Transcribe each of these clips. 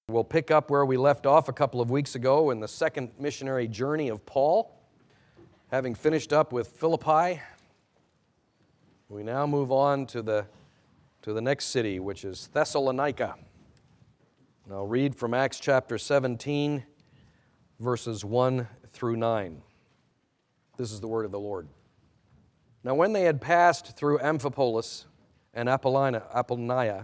We'll pick up where we left off a couple of weeks ago in the second missionary journey of Paul. Having finished up with Philippi, we now move on to the next city, which is Thessalonica. And I'll read from Acts chapter 17, verses 1 through 9. This is the word of the Lord. Now when they had passed through Amphipolis and Apollonia,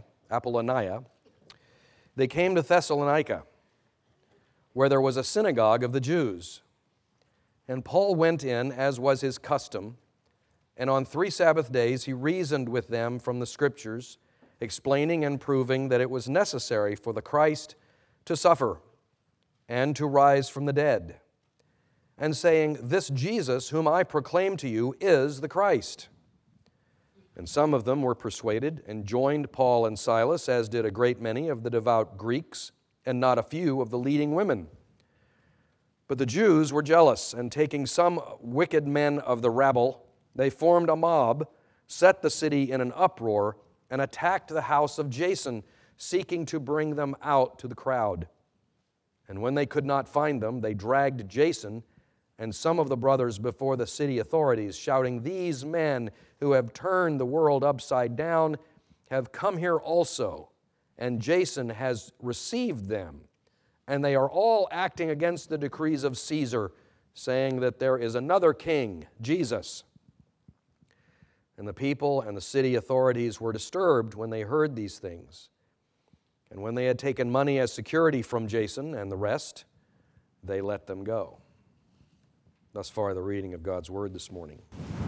they came to Thessalonica, where there was a synagogue of the Jews. And Paul went in, as was his custom, and on 3 Sabbath days he reasoned with them from the Scriptures, explaining and proving that it was necessary for the Christ to suffer and to rise from the dead, and saying, "This Jesus whom I proclaim to you is the Christ." And some of them were persuaded and joined Paul and Silas, as did a great many of the devout Greeks, and not a few of the leading women. But the Jews were jealous, and taking some wicked men of the rabble, they formed a mob, set the city in an uproar, and attacked the house of Jason, seeking to bring them out to the crowd. And when they could not find them, they dragged Jason and some of the brothers before the city authorities, shouting, "These men who have turned the world upside down have come here also, and Jason has received them. And they are all acting against the decrees of Caesar, saying that there is another king, Jesus." And the people and the city authorities were disturbed when they heard these things. And when they had taken money as security from Jason and the rest, they let them go. Thus far, the reading of God's Word this morning.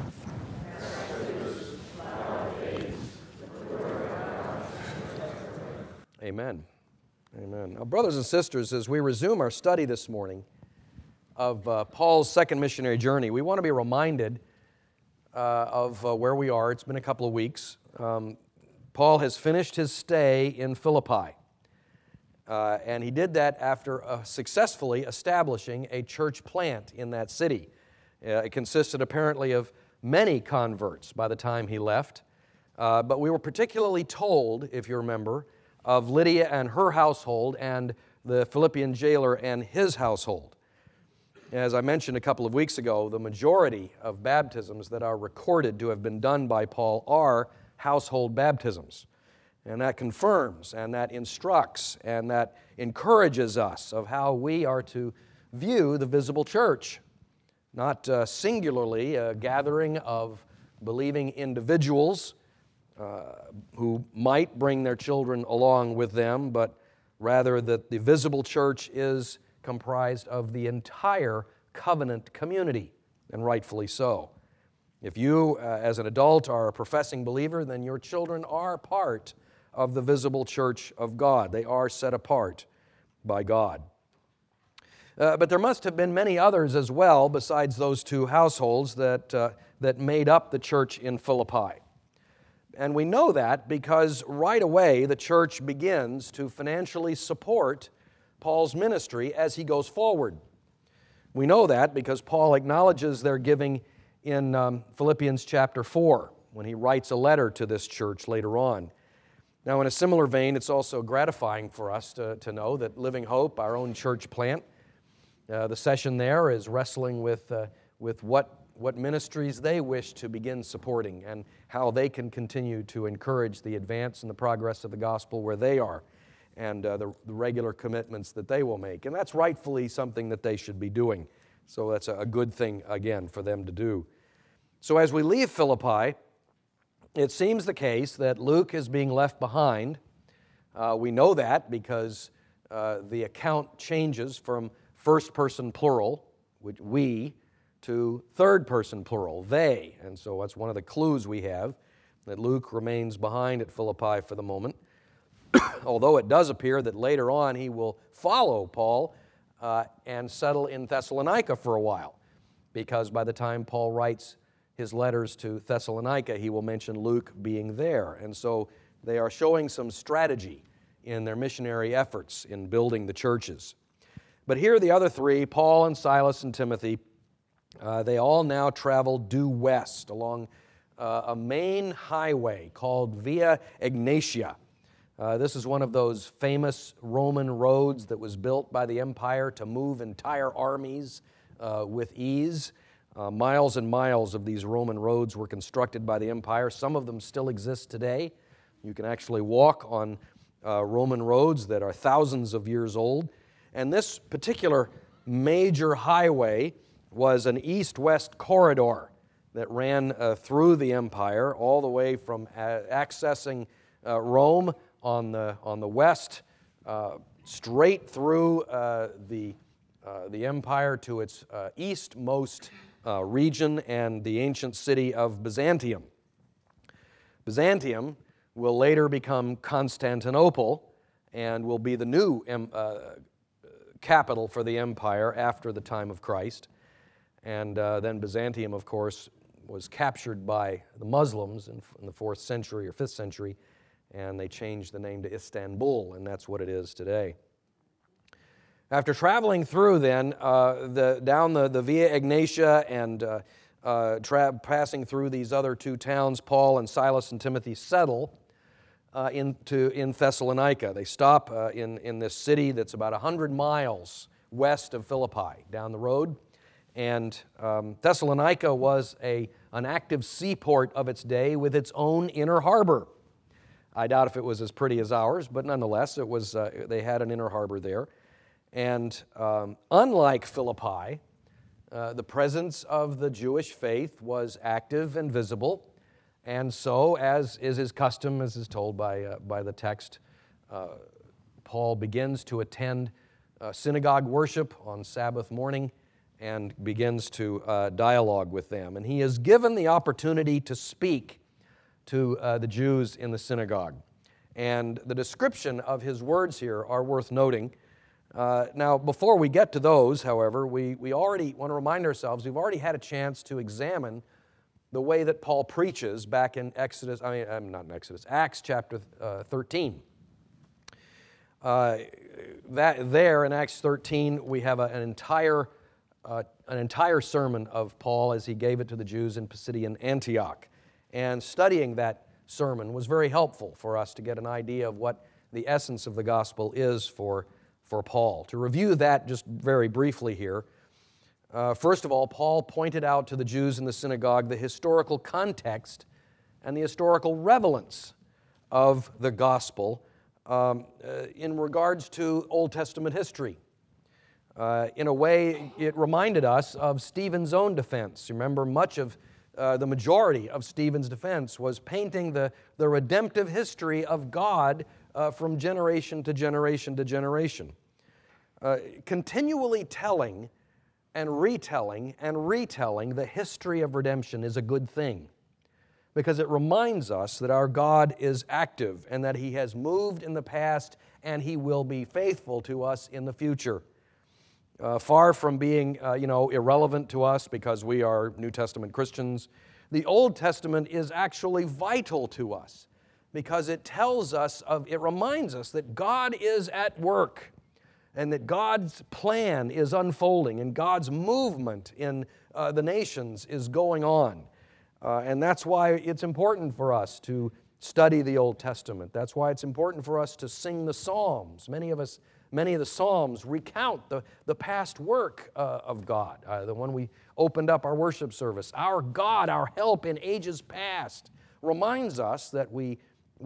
Amen. Amen. Now, brothers and sisters, as we resume our study this morning of Paul's second missionary journey, we want to be reminded of where we are. It's been a couple of weeks. Paul has finished his stay in Philippi, and he did that after successfully establishing a church plant in that city. It consisted apparently of many converts by the time he left, but we were particularly told, if you remember, of Lydia and her household and the Philippian jailer and his household. As I mentioned a couple of weeks ago, the majority of baptisms that are recorded to have been done by Paul are household baptisms. And that confirms and that instructs and that encourages us of how we are to view the visible church. Not singularly a gathering of believing individuals who might bring their children along with them, but rather that the visible church is comprised of the entire covenant community, and rightfully so. If you, as an adult, are a professing believer, then your children are part of the visible church of God. They are set apart by God. But there must have been many others as well, besides those two households that made up the church in Philippi. And we know that because right away the church begins to financially support Paul's ministry as he goes forward. We know that because Paul acknowledges their giving in Philippians chapter 4 when he writes a letter to this church later on. Now, in a similar vein, it's also gratifying for us to know that Living Hope, our own church plant, the session there is wrestling with what ministries they wish to begin supporting and how they can continue to encourage the advance and the progress of the gospel where they are, and the regular commitments that they will make. And that's rightfully something that they should be doing. So that's a good thing, again, for them to do. So as we leave Philippi, it seems the case that Luke is being left behind. We know that because the account changes from first person plural, which we, to third person plural, they. And so that's one of the clues we have, that Luke remains behind at Philippi for the moment. Although it does appear that later on he will follow Paul and settle in Thessalonica for a while, because by the time Paul writes his letters to Thessalonica, he will mention Luke being there. And so they are showing some strategy in their missionary efforts in building the churches. But here the other three, Paul and Silas and Timothy, they all now travel due west along a main highway called Via Egnatia. This is one of those famous Roman roads that was built by the empire to move entire armies with ease. Miles and miles of these Roman roads were constructed by the empire. Some of them still exist today. You can actually walk on Roman roads that are thousands of years old. And this particular major highway was an east-west corridor that ran through the empire, all the way from accessing Rome on the west, straight through the empire to its eastmost region and the ancient city of Byzantium. Byzantium will later become Constantinople and will be the new capital for the empire after the time of Christ. And then Byzantium, of course, was captured by the Muslims in the 4th century or 5th century, and they changed the name to Istanbul, and that's what it is today. After traveling through then, down the Via Egnatia and passing through these other two towns, Paul and Silas and Timothy settle in Thessalonica. They stop in this city that's about 100 miles west of Philippi, down the road. And Thessalonica was an active seaport of its day with its own inner harbor. I doubt if it was as pretty as ours, but nonetheless, it was. They had an inner harbor there. And unlike Philippi, the presence of the Jewish faith was active and visible. And so, as is his custom, as is told by the text, Paul begins to attend synagogue worship on Sabbath morning and begins to dialogue with them. And he is given the opportunity to speak to the Jews in the synagogue. And the description of his words here are worth noting. Now, before we get to those, however, we already want to remind ourselves we've already had a chance to examine the way that Paul preaches back in Acts chapter 13. There in Acts 13, we have an entire sermon of Paul as he gave it to the Jews in Pisidian Antioch. And studying that sermon was very helpful for us to get an idea of what the essence of the gospel is for Paul. To review that just very briefly here, first of all, Paul pointed out to the Jews in the synagogue the historical context and the historical relevance of the gospel in regards to Old Testament history. In a way, it reminded us of Stephen's own defense. Remember, much of the majority of Stephen's defense was painting the redemptive history of God from generation to generation to generation. Continually telling and retelling the history of redemption is a good thing, because it reminds us that our God is active and that He has moved in the past and He will be faithful to us in the future. Far from being irrelevant to us because we are New Testament Christians, the Old Testament is actually vital to us because it reminds us that God is at work and that God's plan is unfolding and God's movement in the nations is going on. And that's why it's important for us to study the Old Testament. That's why it's important for us to sing the Psalms. Many of the Psalms recount the past work of God. The one we opened up our worship service, our God, our help in ages past, reminds us that we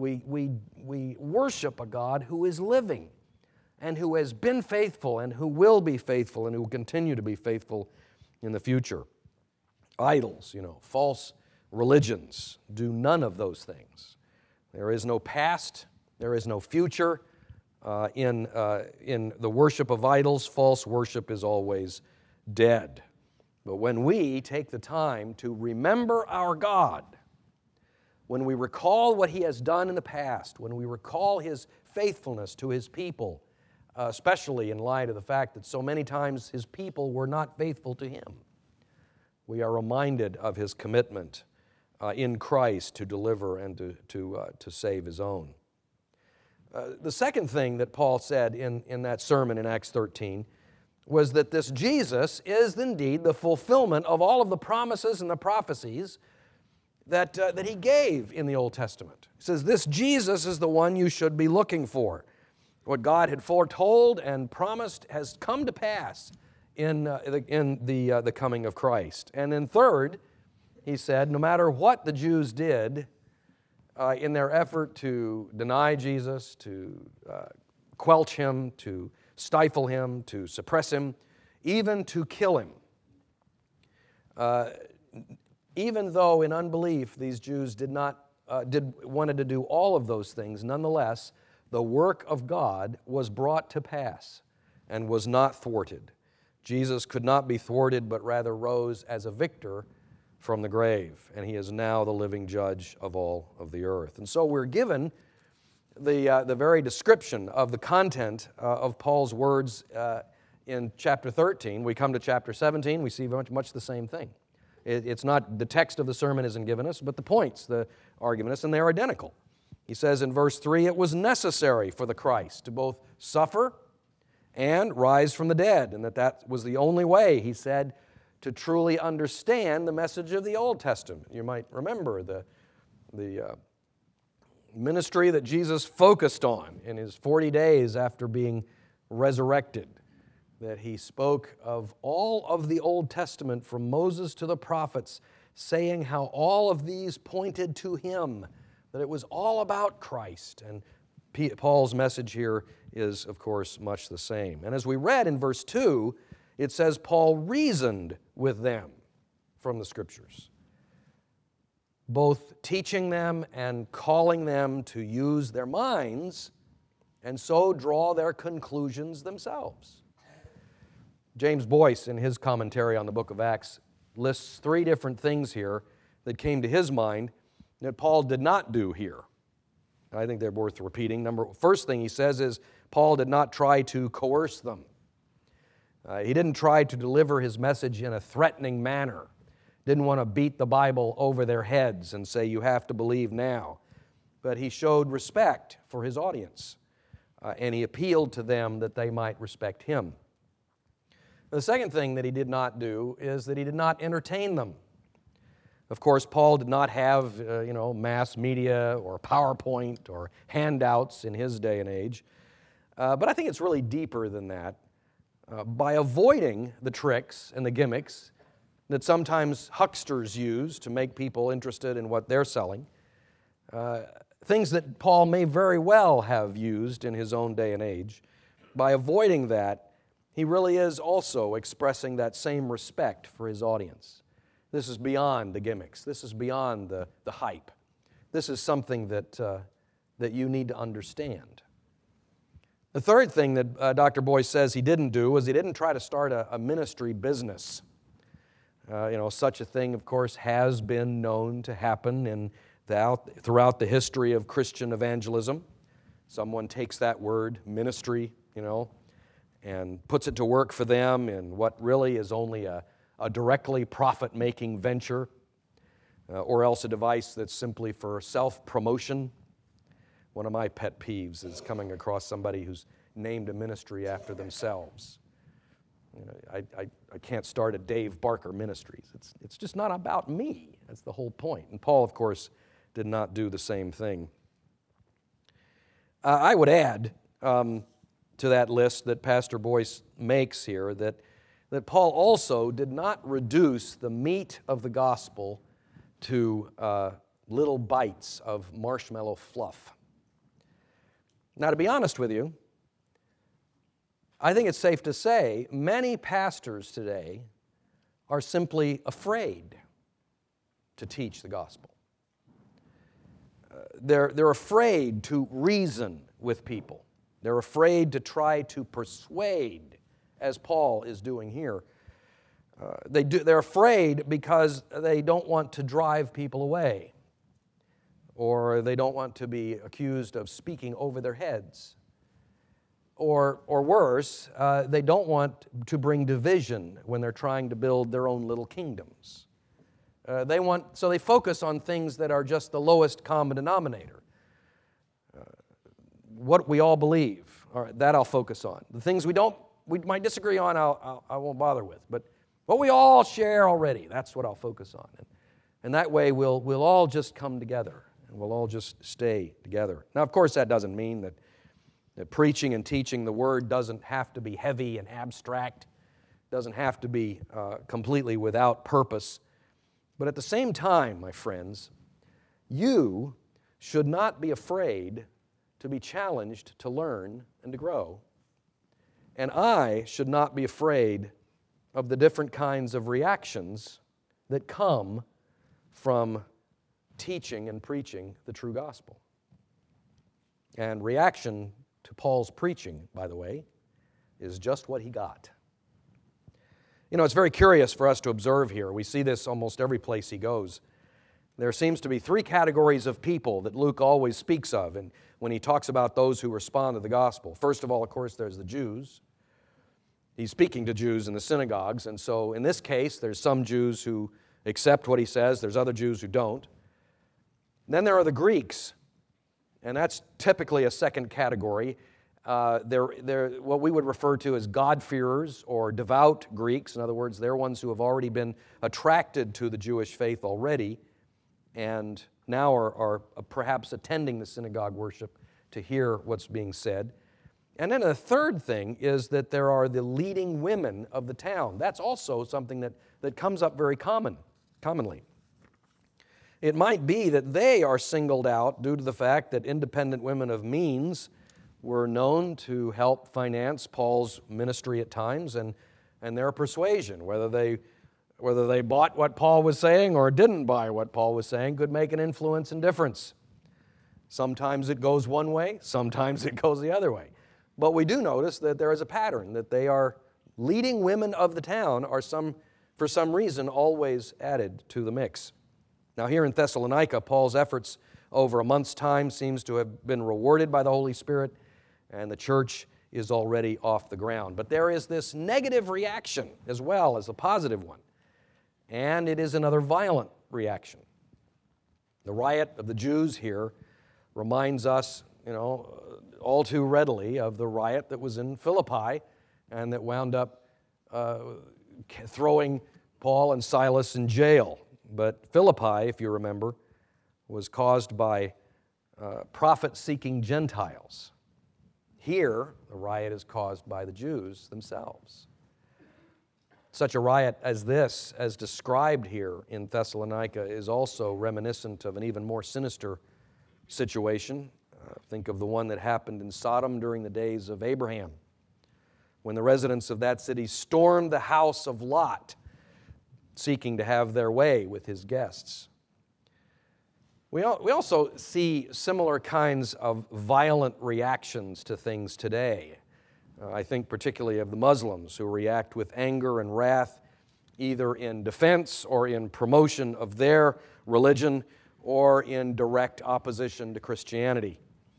worship a God who is living and who has been faithful and who will be faithful and who will continue to be faithful in the future. Idols, false religions do none of those things. There is no past, there is no future. In the worship of idols, false worship is always dead. But when we take the time to remember our God, when we recall what He has done in the past, when we recall His faithfulness to His people, especially in light of the fact that so many times His people were not faithful to Him, we are reminded of His commitment in Christ to deliver and to save His own. The second thing that Paul said in that sermon in Acts 13 was that this Jesus is indeed the fulfillment of all of the promises and the prophecies that he gave in the Old Testament. He says, this Jesus is the one you should be looking for. What God had foretold and promised has come to pass in the coming of Christ. And then third, he said, no matter what the Jews did in their effort to deny Jesus, to quelch him, to stifle him, to suppress him, even to kill him, even though in unbelief these Jews wanted to do all of those things, nonetheless, the work of God was brought to pass and was not thwarted. Jesus could not be thwarted, but rather rose as a victor from the grave, and he is now the living judge of all of the earth. And so we're given the very description of the content of Paul's words in chapter 13. We come to chapter 17, we see much the same thing. It's not, the text of the sermon isn't given us, but the points are given us, and they're identical. He says in verse 3, it was necessary for the Christ to both suffer and rise from the dead, and that was the only way, he said, to truly understand the message of the Old Testament. You might remember the ministry that Jesus focused on in his 40 days after being resurrected, that he spoke of all of the Old Testament from Moses to the prophets, saying how all of these pointed to him, that it was all about Christ. And Paul's message here is, of course, much the same. And as we read in verse 2, it says Paul reasoned with them from the Scriptures, both teaching them and calling them to use their minds and so draw their conclusions themselves. James Boyce, in his commentary on the book of Acts, lists 3 different things here that came to his mind that Paul did not do here. And I think they're worth repeating. First thing he says is Paul did not try to coerce them. He didn't try to deliver his message in a threatening manner. Didn't want to beat the Bible over their heads and say, you have to believe now. But he showed respect for his audience, and he appealed to them that they might respect him. The second thing that he did not do is that he did not entertain them. Of course, Paul did not have, mass media or PowerPoint or handouts in his day and age. But I think it's really deeper than that. By avoiding the tricks and the gimmicks that sometimes hucksters use to make people interested in what they're selling, things that Paul may very well have used in his own day and age, by avoiding that, he really is also expressing that same respect for his audience. This is beyond the gimmicks. This is beyond the hype. This is something that you need to understand. The third thing that Dr. Boyce says he didn't do was he didn't try to start a ministry business. Such a thing, of course, has been known to happen throughout the history of Christian evangelism. Someone takes that word, ministry, and puts it to work for them in what really is only a directly profit-making venture, or else a device that's simply for self-promotion. One of my pet peeves is coming across somebody who's named a ministry after themselves. I can't start a Dave Barker Ministries. It's just not about me. That's the whole point. And Paul, of course, did not do the same thing. I would add to that list that Pastor Boyce makes here that Paul also did not reduce the meat of the gospel to little bites of marshmallow fluff. Now, to be honest with you, I think it's safe to say many pastors today are simply afraid to teach the gospel. They're afraid to reason with people. They're afraid to try to persuade, as Paul is doing here. They're afraid because they don't want to drive people away, or they don't want to be accused of speaking over their heads. Or worse, they don't want to bring division when they're trying to build their own little kingdoms. So they focus on things that are just the lowest common denominator. What we all believe, all right, that I'll focus on. The things we might disagree on, I won't bother with. But what we all share already, that's what I'll focus on. And that way we'll all just come together and we'll all just stay together. Now, of course, that doesn't mean that preaching and teaching the Word doesn't have to be heavy and abstract, doesn't have to be completely without purpose. But at the same time, my friends, you should not be afraid to be challenged to learn and to grow. And I should not be afraid of the different kinds of reactions that come from teaching and preaching the true gospel. And reaction to Paul's preaching, by the way, is just what he got. You know, it's very curious for us to observe here. We see this almost every place he goes. There seems to be three categories of people that Luke always speaks of and when he talks about those who respond to the gospel. First of all, of course, there's the Jews. He's speaking to Jews in the synagogues, and so in this case, there's some Jews who accept what he says, there's other Jews who don't. And then there are the Greeks, and that's typically a second category. They're what we would refer to as God-fearers or devout Greeks. In other words, they're ones who have already been attracted to the Jewish faith already and now are perhaps attending the synagogue worship to hear what's being said. And then the third thing is that there are the leading women of the town. That's also something that comes up very commonly. It might be that they are singled out due to the fact that independent women of means were known to help finance Paul's ministry at times and their persuasion, whether they bought what Paul was saying or didn't buy what Paul was saying, could make an influence and difference. Sometimes it goes one way, sometimes it goes the other way. But we do notice that there is a pattern, that they are leading women of the town are for some reason always added to the mix. Now here in Thessalonica, Paul's efforts over a month's time seems to have been rewarded by the Holy Spirit, and the church is already off the ground. But there is this negative reaction as well as a positive one, and it is another violent reaction. The riot of the Jews here reminds us, all too readily of the riot that was in Philippi and that wound up throwing Paul and Silas in jail. But Philippi, if you remember, was caused by profit-seeking Gentiles. Here, the riot is caused by the Jews themselves. Such a riot as this, as described here in Thessalonica, is also reminiscent of an even more sinister situation. Think of the one that happened in Sodom during the days of Abraham, when the residents of that city stormed the house of Lot, seeking to have their way with his guests. We also see similar kinds of violent reactions to things today. I think particularly of the Muslims who react with anger and wrath, either in defense or in promotion of their religion or in direct opposition to Christianity.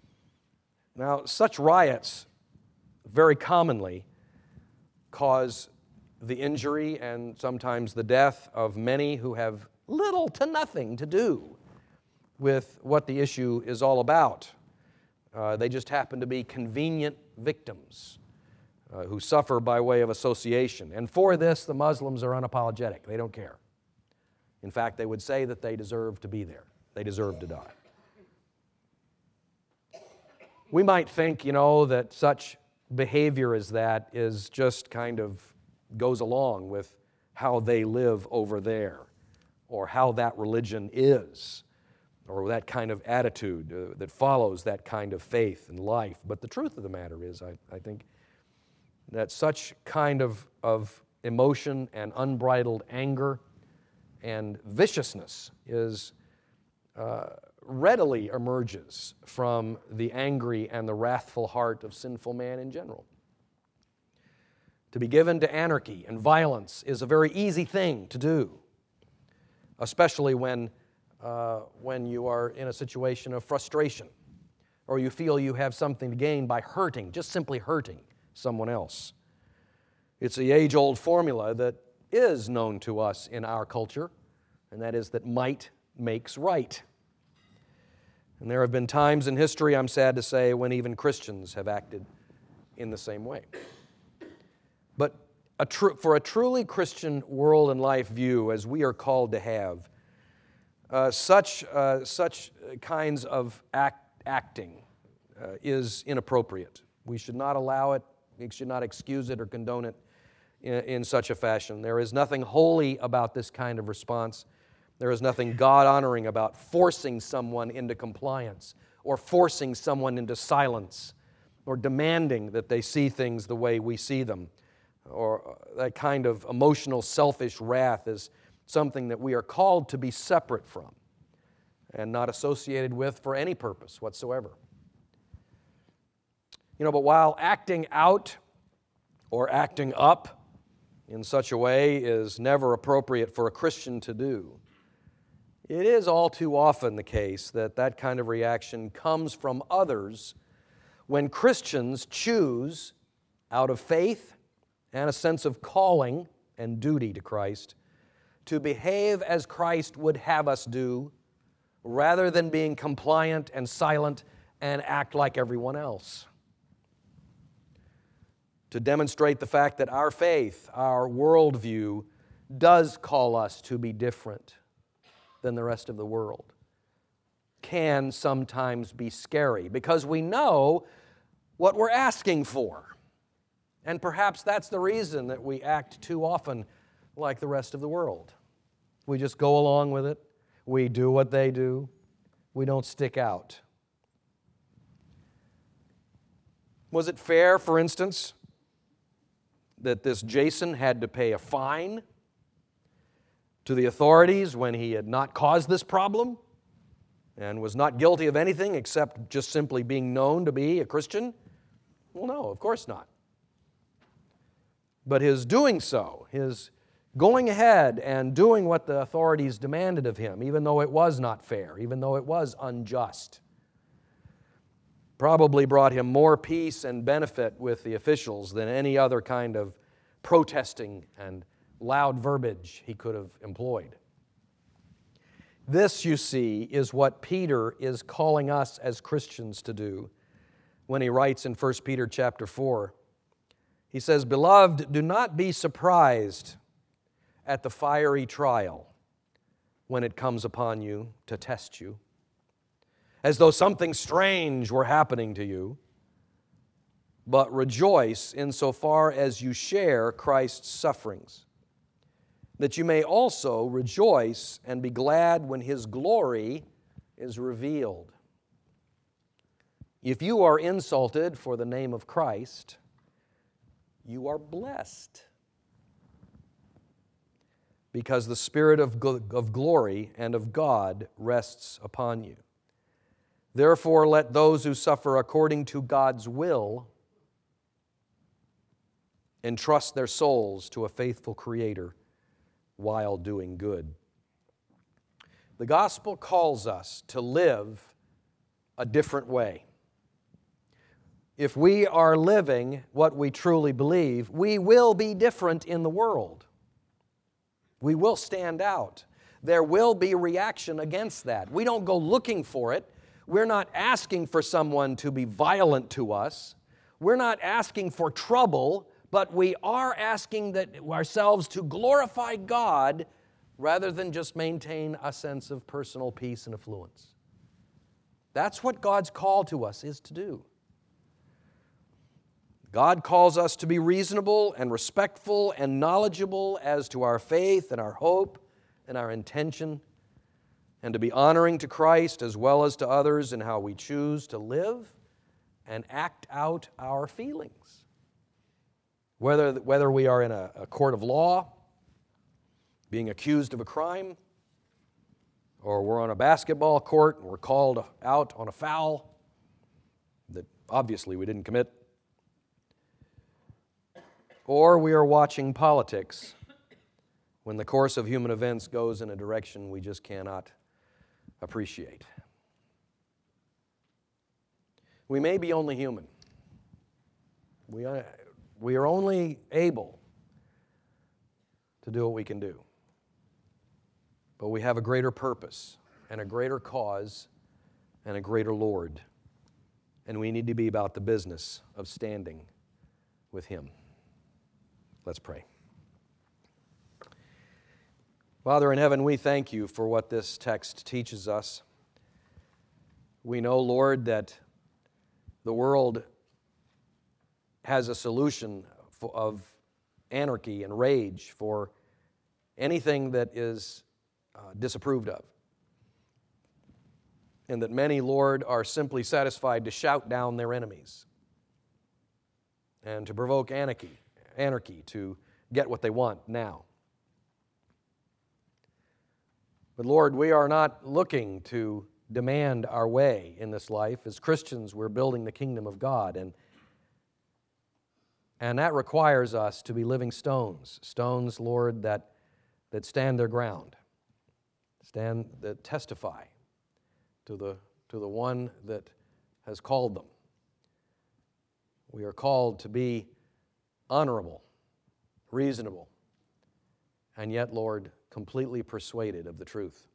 Now, such riots very commonly cause the injury and sometimes the death of many who have little to nothing to do with what the issue is all about. They just happen to be convenient victims who suffer by way of association. And for this, the Muslims are unapologetic. They don't care. In fact, they would say that they deserve to be there. They deserve to die. We might think, that such behavior as that is just kind of goes along with how they live over there, or how that religion is, or that kind of attitude that follows that kind of faith and life. But the truth of the matter is, I think, that such kind of emotion and unbridled anger and viciousness is readily emerges from the angry and the wrathful heart of sinful man in general. To be given to anarchy and violence is a very easy thing to do, especially when you are in a situation of frustration or you feel you have something to gain by just simply hurting someone else. It's the age-old formula that is known to us in our culture, and that is that might makes right. And there have been times in history, I'm sad to say, when even Christians have acted in the same way. But for a truly Christian world and life view, as we are called to have, such kinds of acting is inappropriate. We should not allow it. We should not excuse it or condone it in such a fashion. There is nothing holy about this kind of response. There is nothing God-honoring about forcing someone into compliance or forcing someone into silence or demanding that they see things the way we see them. Or that kind of emotional, selfish wrath is something that we are called to be separate from and not associated with for any purpose whatsoever. But while acting out or acting up in such a way is never appropriate for a Christian to do, it is all too often the case that that kind of reaction comes from others when Christians choose, out of faith and a sense of calling and duty to Christ, to behave as Christ would have us do, rather than being compliant and silent and act like everyone else. To demonstrate the fact that our faith, our worldview, does call us to be different than the rest of the world, can sometimes be scary because we know what we're asking for. And perhaps that's the reason that we act too often like the rest of the world. We just go along with it. We do what they do. We don't stick out. Was it fair, for instance, that this Jason had to pay a fine to the authorities when he had not caused this problem and was not guilty of anything except just simply being known to be a Christian? Well, no, of course not. But his doing so, his going ahead and doing what the authorities demanded of him, even though it was not fair, even though it was unjust, probably brought him more peace and benefit with the officials than any other kind of protesting and loud verbiage he could have employed. This, you see, is what Peter is calling us as Christians to do when he writes in 1 Peter chapter 4. He says, "Beloved, do not be surprised at the fiery trial when it comes upon you to test you, as though something strange were happening to you, but rejoice insofar as you share Christ's sufferings, that you may also rejoice and be glad when His glory is revealed. If you are insulted for the name of Christ, you are blessed, because the Spirit of glory and of God rests upon you. Therefore, let those who suffer according to God's will entrust their souls to a faithful Creator while doing good." The gospel calls us to live a different way. If we are living what we truly believe, we will be different in the world. We will stand out. There will be reaction against that. We don't go looking for it. We're not asking for someone to be violent to us. We're not asking for trouble, but we are asking ourselves to glorify God rather than just maintain a sense of personal peace and affluence. That's what God's call to us is to do. God calls us to be reasonable and respectful and knowledgeable as to our faith and our hope and our intention, and to be honoring to Christ as well as to others in how we choose to live and act out our feelings. Whether we are in a court of law, being accused of a crime, or we're on a basketball court and we're called out on a foul that obviously we didn't commit, or we are watching politics when the course of human events goes in a direction we just cannot appreciate. We may be only human. We are only able to do what we can do. But we have a greater purpose and a greater cause and a greater Lord. And we need to be about the business of standing with Him. Let's pray. Father in heaven, we thank you for what this text teaches us. We know, Lord, that the world has a solution of anarchy and rage for anything that is disapproved of. And that many, Lord, are simply satisfied to shout down their enemies and to provoke anarchy to get what they want now. But Lord, we are not looking to demand our way in this life. As Christians, we're building the kingdom of God, and that requires us to be living stones, Lord, that stand their ground, that testify to the one that has called them. We are called to be honorable, reasonable, and yet, Lord, completely persuaded of the truth.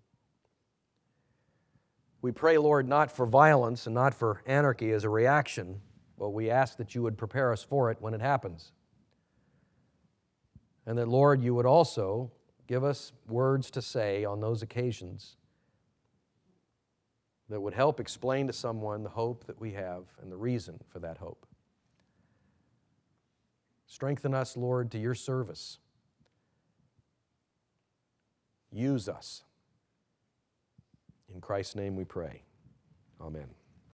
We pray, Lord, not for violence and not for anarchy as a reaction, but we ask that you would prepare us for it when it happens. And that, Lord, you would also give us words to say on those occasions that would help explain to someone the hope that we have and the reason for that hope. Strengthen us, Lord, to your service. Use us. In Christ's name we pray. Amen.